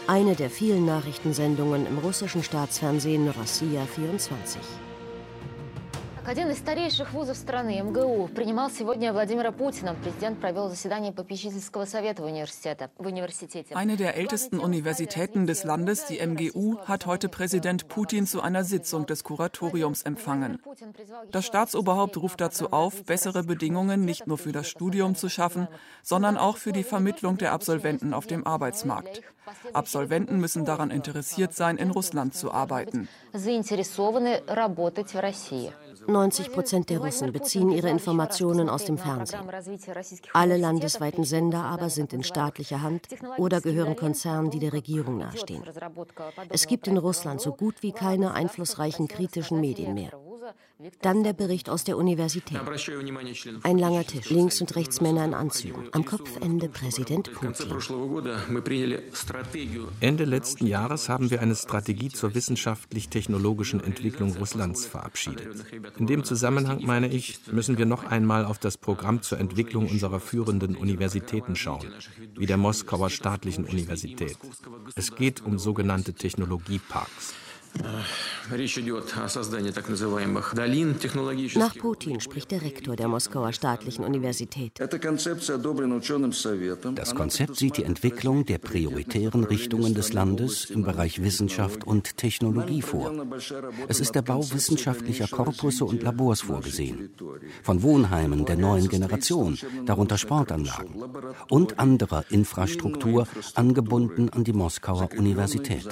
Eine der vielen Nachrichtensendungen im russischen Staatsfernsehen Россия 24. Один из старейших вузов страны, МГУ, принимал сегодня Владимира Путина. Президент провел заседание попечительского совета в университете. Eine der ältesten Universitäten des Landes, die MGU, hat heute Präsident Putin zu einer Sitzung des Kuratoriums empfangen. Das Staatsoberhaupt ruft dazu auf, bessere Bedingungen nicht nur für das Studium zu schaffen, sondern auch für die Vermittlung der Absolventen auf dem Arbeitsmarkt. Absolventen müssen daran interessiert sein, in Russland zu arbeiten. 90% der Russen beziehen ihre Informationen aus dem Fernsehen. Alle landesweiten Sender aber sind in staatlicher Hand oder gehören Konzernen, die der Regierung nahestehen. Es gibt in Russland so gut wie keine einflussreichen kritischen Medien mehr. Dann der Bericht aus der Universität. Ein langer Tisch, links und rechts Männer in Anzügen. Am Kopfende Präsident Putin. Ende letzten Jahres haben wir eine Strategie zur wissenschaftlich-technologischen Entwicklung Russlands verabschiedet. In dem Zusammenhang, meine ich, müssen wir noch einmal auf das Programm zur Entwicklung unserer führenden Universitäten schauen, wie der Moskauer Staatlichen Universität. Es geht um sogenannte Technologieparks. Nach Putin spricht der Rektor der Moskauer Staatlichen Universität. Das Konzept sieht die Entwicklung der prioritären Richtungen des Landes im Bereich Wissenschaft und Technologie vor. Es ist der Bau wissenschaftlicher Korpusse und Labors vorgesehen, von Wohnheimen der neuen Generation, darunter Sportanlagen, und anderer Infrastruktur, angebunden an die Moskauer Universität.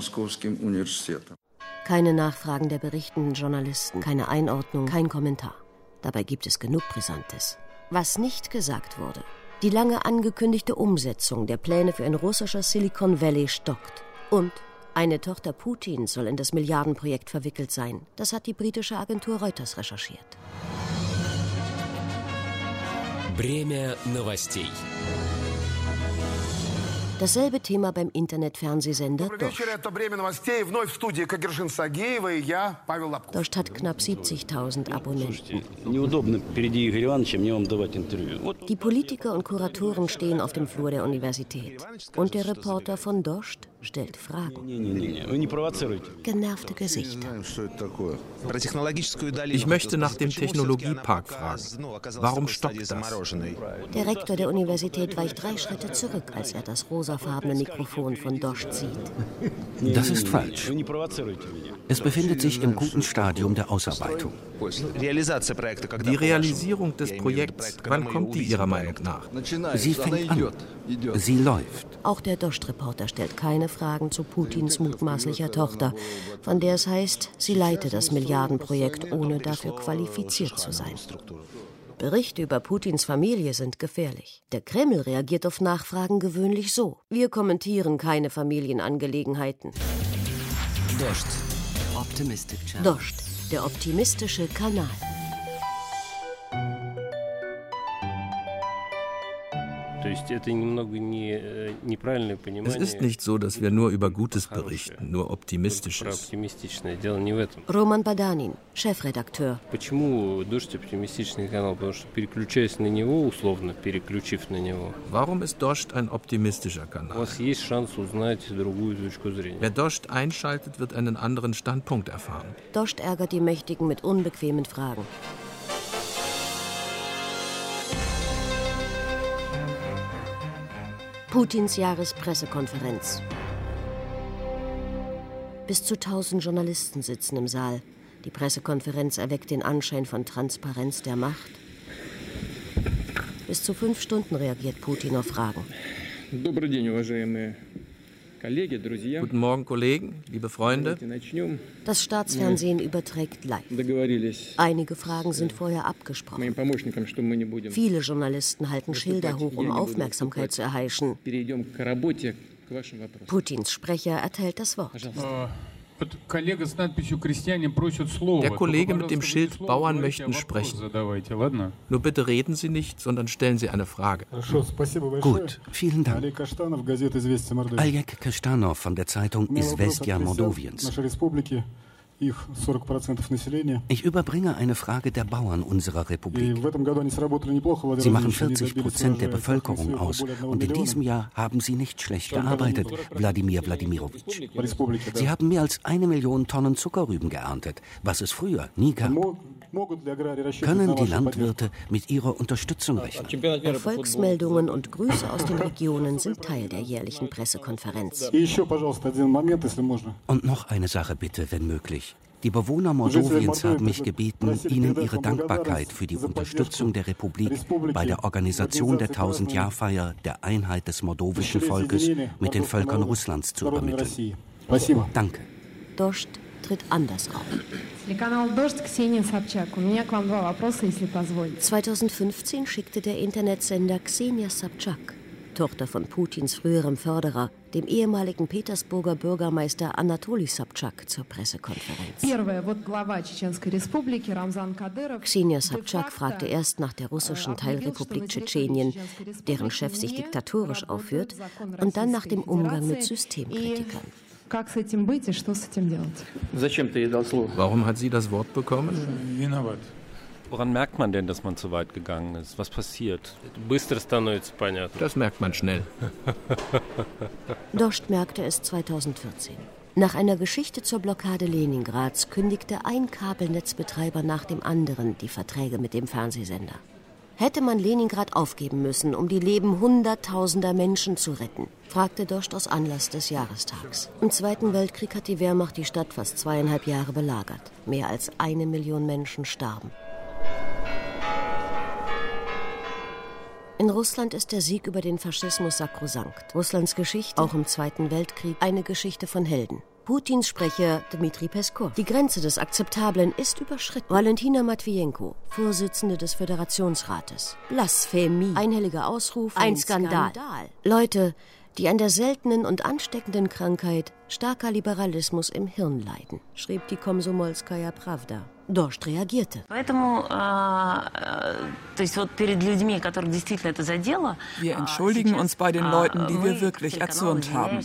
Keine Nachfragen der berichtenden Journalisten, keine Einordnung, kein Kommentar. Dabei gibt es genug Brisantes. Was nicht gesagt wurde: Die lange angekündigte Umsetzung der Pläne für ein russisches Silicon Valley stockt. Und eine Tochter Putins soll in das Milliardenprojekt verwickelt sein. Das hat die britische Agentur Reuters recherchiert. Бремя новостей. Dasselbe Thema beim Internetfernsehsender Dost. Dost hat knapp 70.000 Abonnenten. Die Politiker und Kuratoren stehen auf dem Flur der Universität. Und der Reporter von Dost stellt Fragen. Genervte Gesichter. Ich möchte nach dem Technologiepark fragen. Warum stockt das? Der Rektor der Universität weicht 3 Schritte zurück, als er das rosafarbene Mikrofon von Dost sieht. Das ist falsch. Es befindet sich im guten Stadium der Ausarbeitung. Die Realisierung des Projekts, wann kommt die Ihrer Meinung nach? Sie fängt an. Sie läuft. Auch der Dost-Reporter stellt keine Fragen zu Putins mutmaßlicher Tochter, von der es heißt, sie leite das Milliardenprojekt, ohne dafür qualifiziert zu sein. Berichte über Putins Familie sind gefährlich. Der Kreml reagiert auf Nachfragen gewöhnlich so: Wir kommentieren keine Familienangelegenheiten. Dost, der optimistische Kanal. Es ist nicht so, dass wir nur über Gutes berichten, nur Optimistisches. Roman Badanin, Chefredakteur. Warum ist Dost ein optimistischer Kanal? Wer Dost einschaltet, wird einen anderen Standpunkt erfahren. Dost ärgert die Mächtigen mit unbequemen Fragen. Putins Jahrespressekonferenz. Bis zu 1000 Journalisten sitzen im Saal. Die Pressekonferenz erweckt den Anschein von Transparenz der Macht. Bis zu 5 Stunden reagiert Putin auf Fragen. Guten Morgen, Kollegen, liebe Freunde. Das Staatsfernsehen überträgt live. Einige Fragen sind vorher abgesprochen. Viele Journalisten halten Schilder hoch, um Aufmerksamkeit zu erheischen. Putins Sprecher erteilt das Wort. Der Kollege mit dem Schild „Bauern möchten sprechen". Nur bitte reden Sie nicht, sondern stellen Sie eine Frage. Gut, vielen Dank. Oleg Kashtanov von der Zeitung Izvestia Mordowiens. Ich überbringe eine Frage der Bauern unserer Republik. Sie machen 40% der Bevölkerung aus und in diesem Jahr haben sie nicht schlecht gearbeitet, Wladimir Wladimirowitsch. Sie haben mehr als 1 Million Tonnen Zuckerrüben geerntet, was es früher nie gab. Können die Landwirte mit ihrer Unterstützung rechnen? Erfolgsmeldungen und Grüße aus den Regionen sind Teil der jährlichen Pressekonferenz. Und noch eine Sache bitte, wenn möglich. Die Bewohner Moldawiens haben mich gebeten, ihnen ihre Dankbarkeit für die Unterstützung der Republik bei der Organisation der 1000-Jahr-Feier der Einheit des moldowischen Volkes mit den Völkern Russlands zu übermitteln. Danke. Dost tritt anders auf. 2015 schickte der Internetsender Ksenia Sobchak, Tochter von Putins früherem Förderer, dem ehemaligen Petersburger Bürgermeister Anatoli Sobchak, zur Pressekonferenz. Ksenia Sobchak fragte erst nach der russischen Teilrepublik Tschetschenien, deren Chef sich diktatorisch aufführt, und dann nach dem Umgang mit Systemkritikern. Warum hat sie das Wort bekommen? Woran merkt man denn, dass man zu weit gegangen ist? Was passiert? Das merkt man schnell. Dost merkte es 2014. Nach einer Geschichte zur Blockade Leningrads kündigte ein Kabelnetzbetreiber nach dem anderen die Verträge mit dem Fernsehsender. Hätte man Leningrad aufgeben müssen, um die Leben Hunderttausender Menschen zu retten, fragte Dost aus Anlass des Jahrestags. Im Zweiten Weltkrieg hat die Wehrmacht die Stadt fast 2,5 Jahre belagert. Mehr als 1 Million Menschen starben. In Russland ist der Sieg über den Faschismus sakrosankt. Russlands Geschichte, auch im Zweiten Weltkrieg, eine Geschichte von Helden. Putins Sprecher Dmitri Peskov. Die Grenze des Akzeptablen ist überschritten. Valentina Matwijenko, Vorsitzende des Föderationsrates. Blasphemie, einhelliger Ausruf, ein Skandal. Leute, die an der seltenen und ansteckenden Krankheit starker Liberalismus im Hirn leiden, schrieb die Komsomolskaja Pravda. Dost reagierte. Wir entschuldigen uns bei den Leuten, die wir wirklich erzürnt haben.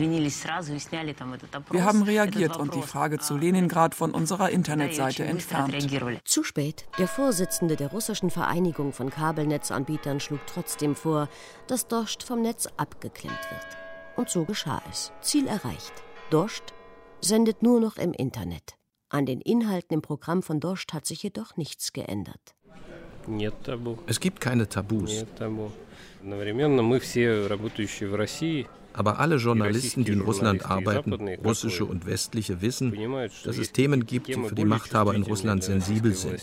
Wir haben reagiert und die Frage zu Leningrad von unserer Internetseite entfernt. Zu spät. Der Vorsitzende der russischen Vereinigung von Kabelnetzanbietern schlug trotzdem vor, dass Dost vom Netz abgeklemmt wird. Und so geschah es. Ziel erreicht. Dost sendet nur noch im Internet. An den Inhalten im Programm von Dost hat sich jedoch nichts geändert. Es gibt keine Tabus. Aber alle Journalisten, die in Russland arbeiten, russische und westliche, wissen, dass es Themen gibt, die für die Machthaber in Russland sensibel sind.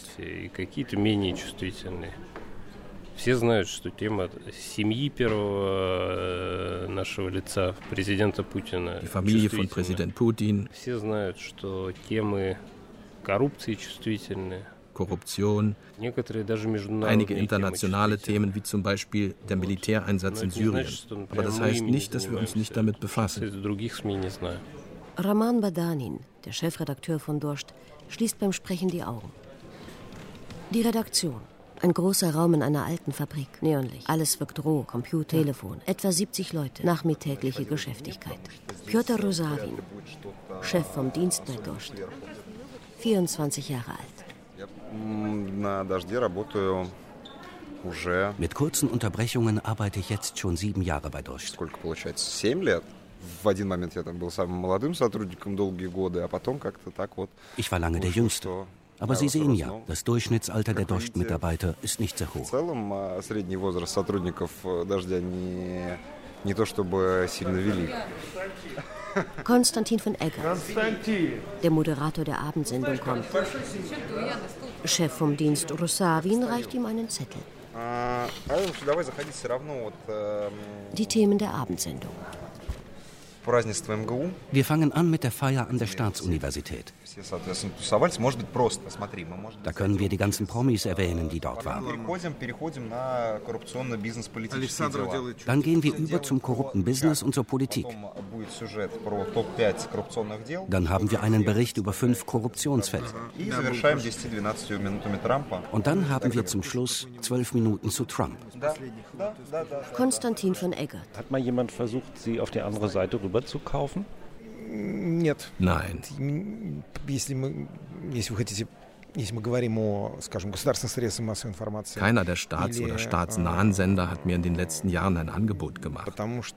Все знают, что тема семьи первого нашего лица, президента Путина. Die Familie von Präsident Putin. Все знают, что темы коррупции чувствительны. Korruption, einige internationale Themen, wie zum Beispiel der Militäreinsatz in Syrien. Aber das heißt nicht, dass wir uns nicht damit befassen. Raman Badanin, der Chefredakteur von Dost, schließt beim Sprechen die Augen. Die Redaktion. Ein großer Raum in einer alten Fabrik, Neonlicht. Alles wirkt roh, Computer, Telefon. Etwa 70 Leute, nachmittägliche Geschäftigkeit. Pjotr Rusawin, Chef vom Dienst bei Dost, 24 Jahre alt. Mit kurzen Unterbrechungen arbeite ich jetzt schon 7 Jahre bei Dost. Ich war lange der Jüngste. Aber Sie sehen ja, das Durchschnittsalter der Dost-Mitarbeiter ist nicht sehr hoch. Konstantin von Egger, der Moderator der Abendsendung, kommt. Chef vom Dienst Rusawin reicht ihm einen Zettel. Die Themen der Abendsendung. Wir fangen an mit der Feier an der Staatsuniversität. Da können wir die ganzen Promis erwähnen, die dort waren. Dann gehen wir über zum korrupten Business und zur Politik. Dann haben wir einen Bericht über 5 Korruptionsfälle. Und dann haben wir zum Schluss 12 Minuten zu Trump. Konstantin von Eggert. Hat mal jemand versucht, Sie auf die andere Seite rüber zu kaufen? Nein. Keiner der staats- oder staatsnahen Sender hat mir in den letzten Jahren ein Angebot gemacht.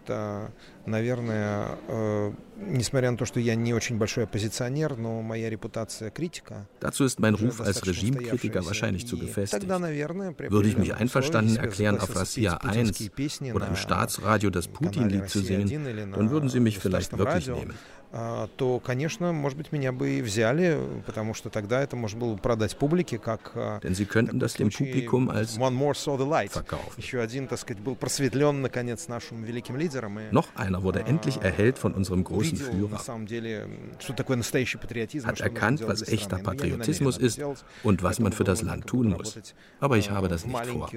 Dazu ist mein Ruf als Regimekritiker wahrscheinlich zu gefestigt. Würde ich mich einverstanden erklären, auf Россия 1 oder im Staatsradio das Putin-Lied zu singen, dann würden sie mich vielleicht wirklich nehmen. То, конечно, может быть, меня бы и взяли, потому что тогда это можно было продать публике как Denn sie könnten das dem Publikum als verkaufen. Еще один, так сказать, был просветлен, наконец, нашим великим лидером. Noch einer wurde endlich erhellt von unserem großen Führer. Hat erkannt, was echter Patriotismus ist und was man für das Land tun muss. Aber ich habe das nicht vor.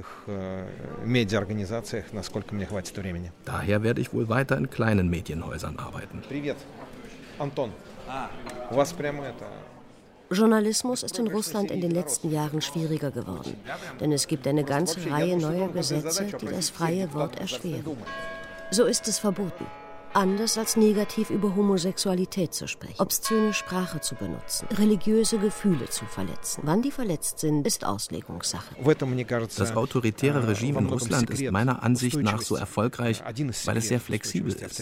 Daher werde ich wohl weiter in kleinen Medienhäusern arbeiten. Anton, у вас прямо это... Journalismus ist in Russland in den letzten Jahren schwieriger geworden, denn es gibt eine ganze Reihe neuer Gesetze, die das freie Wort erschweren. So ist es verboten, anders als negativ über Homosexualität zu sprechen, obszöne Sprache zu benutzen, religiöse Gefühle zu verletzen. Wann die verletzt sind, ist Auslegungssache. Das autoritäre Regime in Russland ist meiner Ansicht nach so erfolgreich, weil es sehr flexibel ist.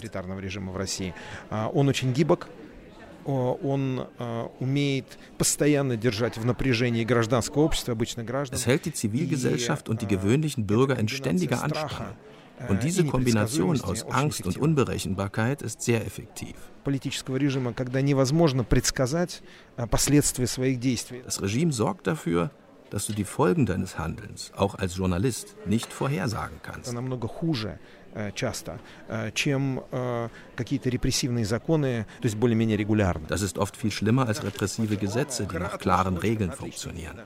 Es hält die Zivilgesellschaft und die gewöhnlichen Bürger in ständiger Anspannung. Und diese Kombination aus Angst und Unberechenbarkeit ist sehr effektiv. Das Regime sorgt dafür, dass du die Folgen deines Handelns, auch als Journalist, nicht vorhersagen kannst. Das ist oft viel schlimmer als repressive Gesetze, die nach klaren Regeln funktionieren.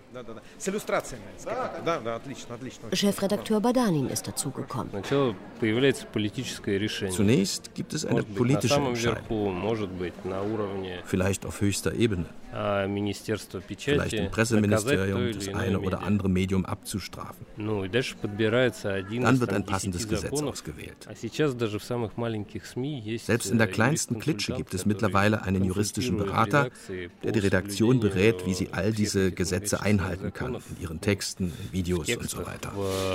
Chefredakteur Badanin ist dazugekommen. Zunächst gibt es eine politische Entscheidung, vielleicht auf höchster Ebene, vielleicht im Presseministerium das eine oder andere Medium abzustrafen. Dann wird ein passendes Gesetz ausgewählt. Selbst in der kleinsten Klitsche gibt es mittlerweile einen juristischen Berater, der die Redaktion berät, wie sie all diese Gesetze einhalten kann, in ihren Texten, in Videos und so weiter.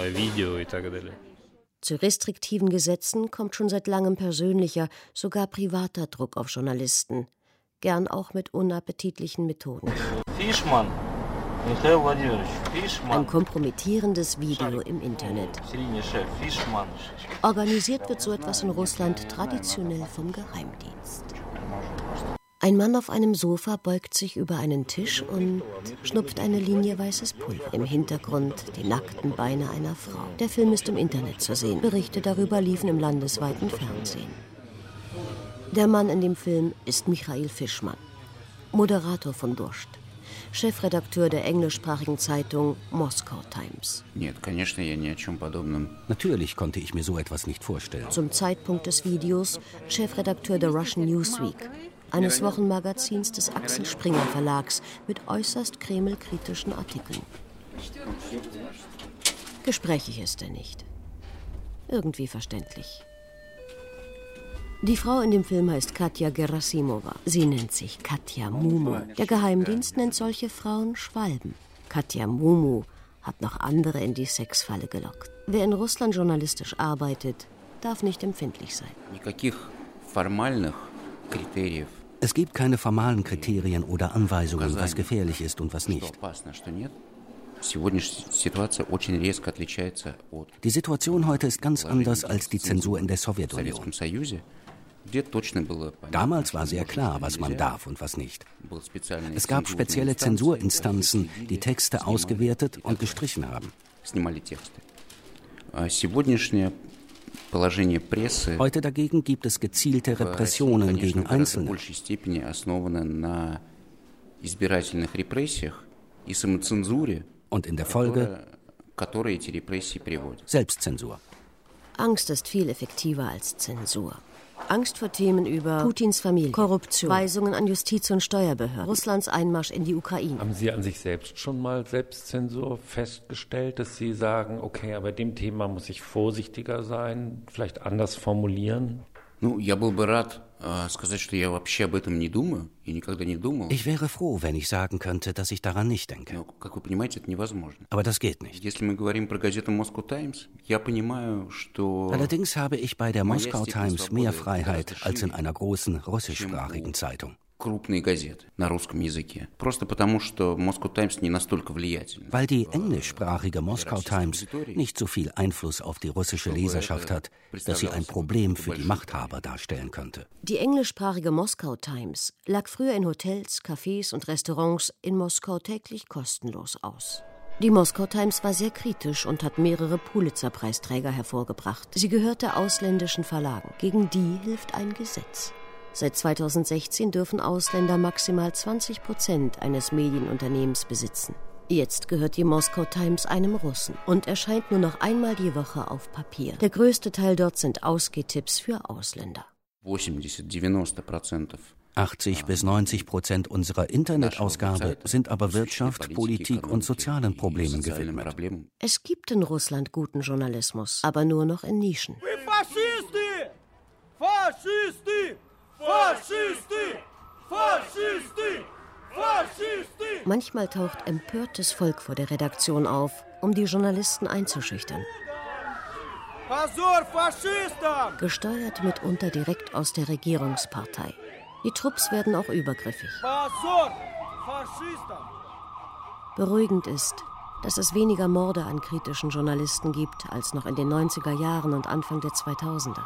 Zu restriktiven Gesetzen kommt schon seit langem persönlicher, sogar privater Druck auf Journalisten, gern auch mit unappetitlichen Methoden. Ein kompromittierendes Video im Internet. Organisiert wird so etwas in Russland traditionell vom Geheimdienst. Ein Mann auf einem Sofa beugt sich über einen Tisch und schnupft eine Linie weißes Pulver. Im Hintergrund die nackten Beine einer Frau. Der Film ist im Internet zu sehen. Berichte darüber liefen im landesweiten Fernsehen. Der Mann in dem Film ist Michail Fischmann, Moderator von Dorscht, Chefredakteur der englischsprachigen Zeitung Moscow Times. Natürlich konnte ich mir so etwas nicht vorstellen. Zum Zeitpunkt des Videos Chefredakteur der Russian Newsweek, eines Wochenmagazins des Axel Springer Verlags mit äußerst kremlkritischen Artikeln. Gesprächig ist er nicht. Irgendwie verständlich. Die Frau in dem Film heißt Katja Gerasimova. Sie nennt sich Katja Mumu. Der Geheimdienst nennt solche Frauen Schwalben. Katja Mumu hat noch andere in die Sexfalle gelockt. Wer in Russland journalistisch arbeitet, darf nicht empfindlich sein. Es gibt keine formalen Kriterien oder Anweisungen, was gefährlich ist und was nicht. Die Situation heute ist ganz anders als die Zensur in der Sowjetunion. Damals war sehr klar, was man darf und was nicht. Es gab spezielle Zensurinstanzen, die Texte ausgewertet und gestrichen haben. Heute dagegen gibt es gezielte Repressionen gegen Einzelne. Und in der Folge Selbstzensur. Angst ist viel effektiver als Zensur. Angst vor Themen über Putins Familie, Korruption, Weisungen an Justiz- und Steuerbehörden, Russlands Einmarsch in die Ukraine. Haben Sie an sich selbst schon mal Selbstzensur festgestellt, dass Sie sagen, okay, aber bei dem Thema muss ich vorsichtiger sein, vielleicht anders formulieren? Ich wäre froh, wenn ich sagen könnte, dass ich daran nicht denke. Aber das geht nicht. Allerdings habe ich bei der Moskau Times mehr Freiheit als in einer großen russischsprachigen Zeitung. Weil die englischsprachige Moskau Times nicht so viel Einfluss auf die russische Leserschaft hat, dass sie ein Problem für die Machthaber darstellen könnte. Die englischsprachige Moskau Times lag früher in Hotels, Cafés und Restaurants in Moskau täglich kostenlos aus. Die Moskau Times war sehr kritisch und hat mehrere Pulitzer-Preisträger hervorgebracht. Sie gehörte ausländischen Verlagen. Gegen die hilft ein Gesetz. Seit 2016 dürfen Ausländer maximal 20% eines Medienunternehmens besitzen. Jetzt gehört die Moskau Times einem Russen und erscheint nur noch einmal die Woche auf Papier. Der größte Teil dort sind Ausgehtipps für Ausländer. 80-90% unserer Internetausgabe sind aber Wirtschaft, Politik und sozialen Problemen gewidmet. Es gibt in Russland guten Journalismus, aber nur noch in Nischen. Faschisten! Faschisten! Faschisten! Faschisten! Faschisten! Manchmal taucht empörtes Volk vor der Redaktion auf, um die Journalisten einzuschüchtern. Позор фашистам! Gesteuert mitunter direkt aus der Regierungspartei. Die Trupps werden auch übergriffig. Позор фашистам! Beruhigend ist, dass es weniger Morde an kritischen Journalisten gibt als noch in den 90er Jahren und Anfang der 2000er.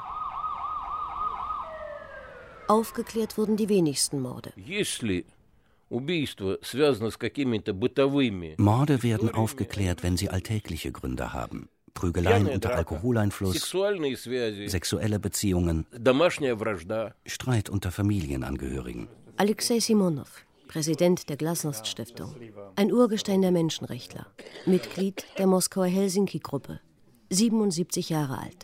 Aufgeklärt wurden die wenigsten Morde. Morde werden aufgeklärt, wenn sie alltägliche Gründe haben. Prügeleien unter Alkoholeinfluss, sexuelle Beziehungen, Streit unter Familienangehörigen. Alexei Simonov, Präsident der Glasnost-Stiftung, ein Urgestein der Menschenrechtler, Mitglied der Moskauer Helsinki-Gruppe, 77 Jahre alt.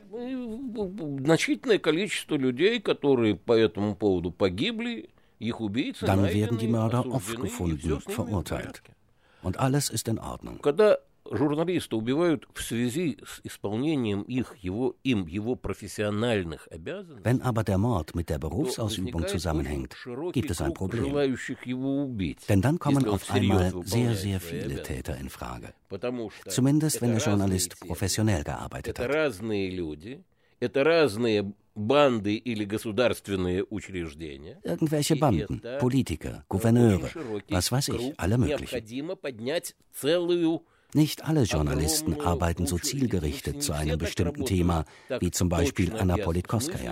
Dann werden die Mörder oft gefunden, verurteilt. Und alles ist in Ordnung. Wenn aber der Mord mit der Berufsausübung zusammenhängt, gibt es ein Problem. Denn dann kommen auf einmal sehr, sehr viele Täter in Frage. Zumindest, wenn der Journalist professionell gearbeitet hat. Irgendwelche Banden, Politiker, Gouverneure, was weiß ich, alle möglichen. Nicht alle Journalisten arbeiten so zielgerichtet zu einem bestimmten Thema, wie zum Beispiel Anna Politkovskaja.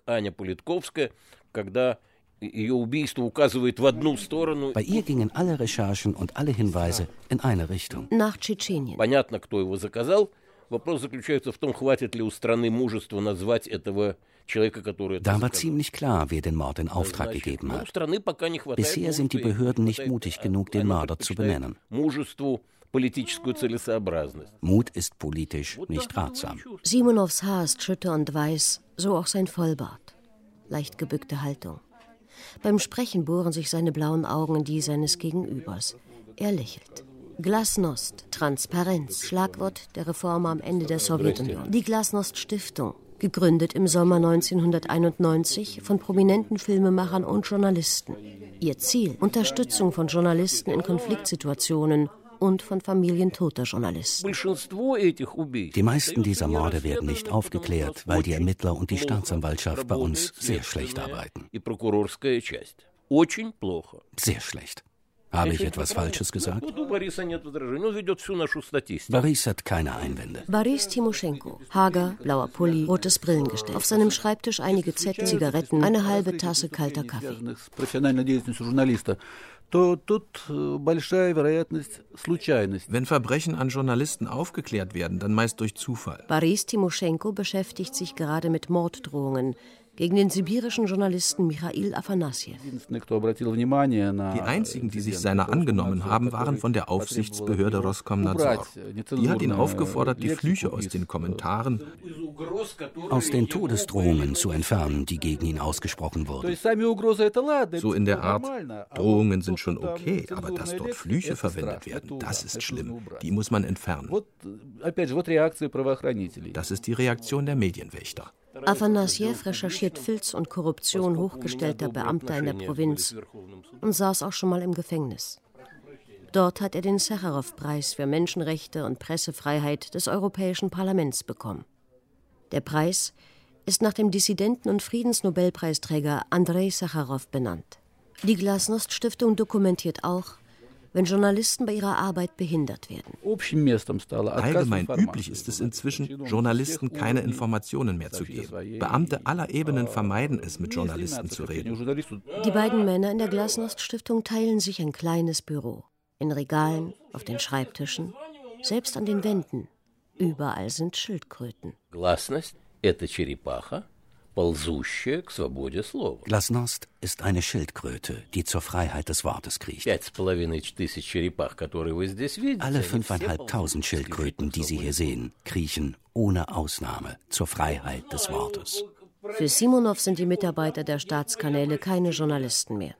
Bei ihr gingen alle Recherchen und alle Hinweise in eine Richtung. Nach Tschetschenien. Da war ziemlich klar, wer den Mord in Auftrag gegeben hat. Bisher sind die Behörden nicht mutig genug, den Mörder zu benennen. Mut ist politisch nicht ratsam. Simonovs Haar ist schütter und weiß, so auch sein Vollbart. Leicht gebückte Haltung. Beim Sprechen bohren sich seine blauen Augen in die seines Gegenübers. Er lächelt. Glasnost, Transparenz, Schlagwort der Reformer am Ende der Sowjetunion. Die Glasnost-Stiftung, gegründet im Sommer 1991 von prominenten Filmemachern und Journalisten. Ihr Ziel: Unterstützung von Journalisten in Konfliktsituationen und von Familien toter Journalisten. Die meisten dieser Morde werden nicht aufgeklärt, weil die Ermittler und die Staatsanwaltschaft bei uns sehr schlecht arbeiten. Sehr schlecht. Habe ich etwas Falsches gesagt? Boris hat keine Einwände. Boris Timoschenko, hager, blauer Pulli, rotes Brillengestell. Auf seinem Schreibtisch einige Zettel, Zigaretten, eine halbe Tasse kalter Kaffee. Wenn Verbrechen an Journalisten aufgeklärt werden, dann meist durch Zufall. Boris Timoschenko beschäftigt sich gerade mit Morddrohungen gegen den sibirischen Journalisten Michail Afanassjew. Die einzigen, die sich seiner angenommen haben, waren von der Aufsichtsbehörde Roskomnadzor. Die hat ihn aufgefordert, die Flüche aus den Kommentaren, aus den Todesdrohungen zu entfernen, die gegen ihn ausgesprochen wurden. So in der Art, Drohungen sind schon okay, aber dass dort Flüche verwendet werden, das ist schlimm. Die muss man entfernen. Das ist die Reaktion der Medienwächter. Afanasjew recherchiert Filz und Korruption hochgestellter Beamter in der Provinz und saß auch schon mal im Gefängnis. Dort hat er den Sacharow-Preis für Menschenrechte und Pressefreiheit des Europäischen Parlaments bekommen. Der Preis ist nach dem Dissidenten- und Friedensnobelpreisträger Andrei Sacharow benannt. Die Glasnost-Stiftung dokumentiert auch, wenn Journalisten bei ihrer Arbeit behindert werden. Allgemein üblich ist es inzwischen, Journalisten keine Informationen mehr zu geben. Beamte aller Ebenen vermeiden es, mit Journalisten zu reden. Die beiden Männer in der Glasnost-Stiftung teilen sich ein kleines Büro. In Regalen, auf den Schreibtischen, selbst an den Wänden. Überall sind Schildkröten. Glasnost ist eine Schildkröte, die zur Freiheit des Wortes kriecht. Alle 5.500 Schildkröten, die Sie hier sehen, kriechen ohne Ausnahme zur Freiheit des Wortes. Für Simonow sind die Mitarbeiter der Staatskanäle keine Journalisten mehr.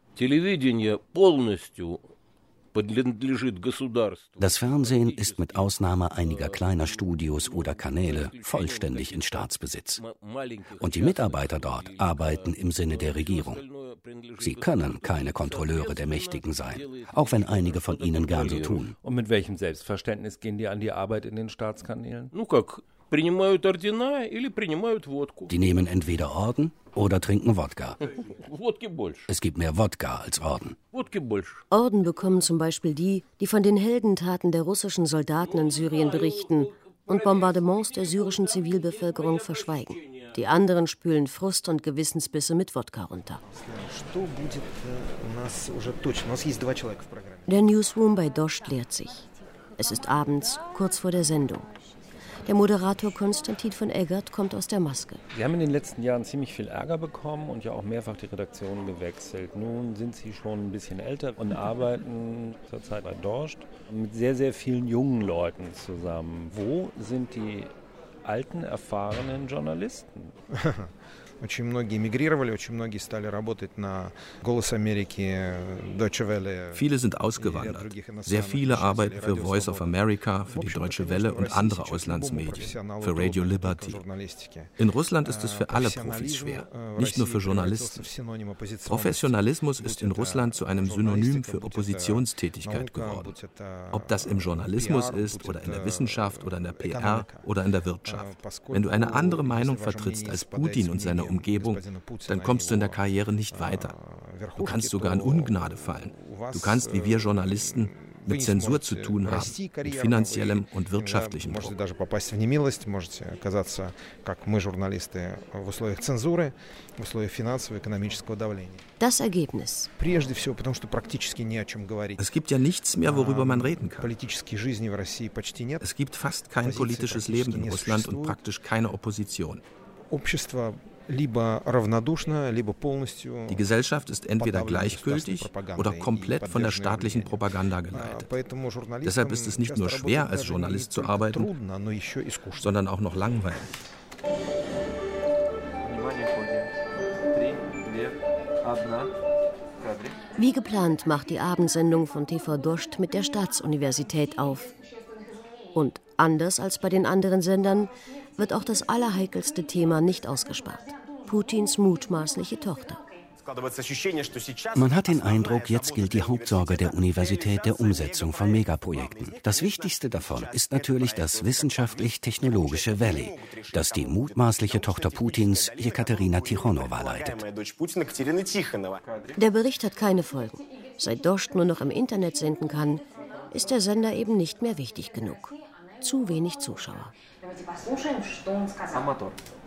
Das Fernsehen ist mit Ausnahme einiger kleiner Studios oder Kanäle vollständig in Staatsbesitz. Und die Mitarbeiter dort arbeiten im Sinne der Regierung. Sie können keine Kontrolleure der Mächtigen sein, auch wenn einige von ihnen gern so tun. Und mit welchem Selbstverständnis gehen die an die Arbeit in den Staatskanälen? Die nehmen entweder Orden oder trinken Wodka. Es gibt mehr Wodka als Orden. Orden bekommen zum Beispiel die von den Heldentaten der russischen Soldaten in Syrien berichten und Bombardements der syrischen Zivilbevölkerung verschweigen. Die anderen spülen Frust und Gewissensbisse mit Wodka runter. Der Newsroom bei Dost leert sich. Es ist abends, kurz vor der Sendung. Der Moderator Konstantin von Eggert kommt aus der Maske. Sie haben in den letzten Jahren ziemlich viel Ärger bekommen und ja auch mehrfach die Redaktion gewechselt. Nun sind Sie schon ein bisschen älter und arbeiten zurzeit bei Dost mit sehr, sehr vielen jungen Leuten zusammen. Wo sind die alten, erfahrenen Journalisten? Очень многие эмигрировали, очень многие стали работать на «Голос Америки», Deutsche Welle. Viele sind ausgewandert. Sehr viele arbeiten für Voice of America, für die Deutsche Welle und andere Auslandsmedien, für Radio Liberty. In Russland ist es für alle Profis schwer, nicht nur für Journalisten. Professionalismus ist in Russland zu einem Synonym für Oppositionstätigkeit geworden. Ob das im Journalismus ist oder in der Wissenschaft oder in der PR oder in der Wirtschaft. Wenn du eine andere Meinung vertrittst als Putin und seine Umgebung, dann kommst du in der Karriere nicht weiter. Du kannst sogar in Ungnade fallen. Du kannst, wie wir Journalisten, mit Zensur zu tun haben, mit finanziellem und wirtschaftlichem Druck. Das Ergebnis. Es gibt ja nichts mehr, worüber man reden kann. Es gibt fast kein politisches Leben in Russland und praktisch keine Opposition. Die Gesellschaft ist entweder gleichgültig oder komplett von der staatlichen Propaganda geleitet. Deshalb ist es nicht nur schwer, als Journalist zu arbeiten, sondern auch noch langweilig. Wie geplant macht die Abendsendung von TV Dost mit der Staatsuniversität auf. Und anders als bei den anderen Sendern wird auch das allerheikelste Thema nicht ausgespart. Putins mutmaßliche Tochter. Man hat den Eindruck, jetzt gilt die Hauptsorge der Universität der Umsetzung von Megaprojekten. Das Wichtigste davon ist natürlich das wissenschaftlich-technologische Valley, das die mutmaßliche Tochter Putins, Jekaterina Tichonowa, leitet. Der Bericht hat keine Folgen. Seit Dost nur noch im Internet senden kann, ist der Sender eben nicht mehr wichtig genug. Zu wenig Zuschauer. Amator.